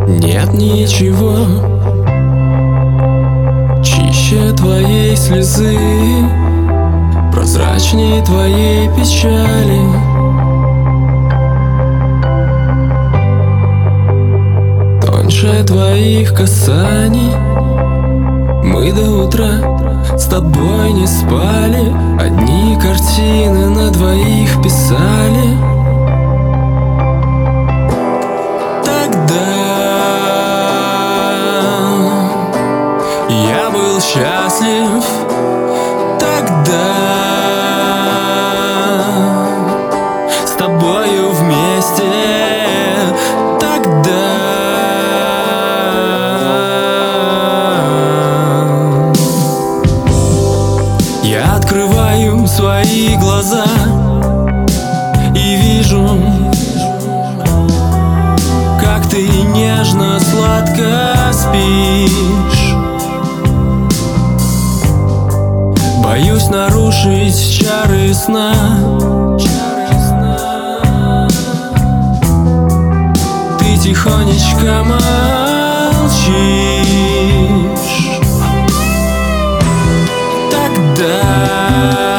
Нет ничего чище твоей слезы, прозрачней твоей печали. Тоньше твоих касаний. Мы до утра с тобой не спали, одни картины на двоих писали. Тогда я был счастлив. Тогда с тобою вместе. Тогда я открываю свои глаза и вижу, как ты нежно, сладко спишь. Боюсь нарушить чары сна. Ты тихонечко молчишь. Тогда